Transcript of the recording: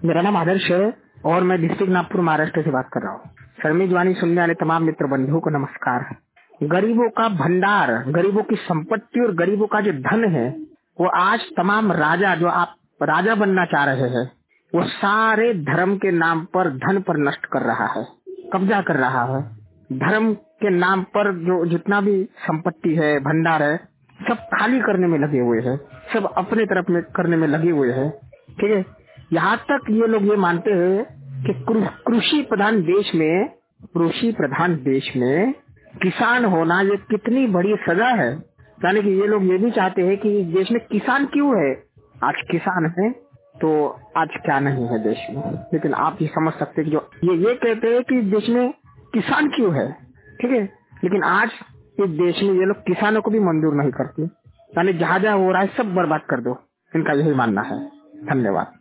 मेरा नाम आदर्श है और मैं डिस्ट्रिक्ट नागपुर महाराष्ट्र से बात कर रहा हूँ। शर्मी जवानी सुनने वाले तमाम मित्र बंधुओं को नमस्कार। गरीबों का भंडार, गरीबों की संपत्ति और गरीबों का जो धन है वो आज तमाम राजा, जो आप राजा बनना चाह रहे हैं, वो सारे धर्म के नाम पर धन पर नष्ट कर रहा है, कब्जा कर रहा है। धर्म के नाम पर जो जितना भी संपत्ति है, भंडार है, सब खाली करने में लगे हुए हैं, सब अपने तरफ में करने में लगे हुए हैं। ठीक है, यहाँ तक ये लोग ये मानते हैं कि कृषि प्रधान देश में किसान होना ये कितनी बड़ी सजा है। यानी कि ये लोग ये भी चाहते हैं कि देश में किसान क्यों है। आज किसान है तो आज क्या नहीं है देश में। लेकिन आप ये समझ सकते हैं कि जो ये कहते हैं कि देश में किसान क्यों है, ठीक है, लेकिन आज इस देश में ये लोग किसानों को भी मंजूर नहीं करते। यानी जहाँ जहाँ हो रहा है सब बर्बाद कर दो, इनका यही मानना है। धन्यवाद।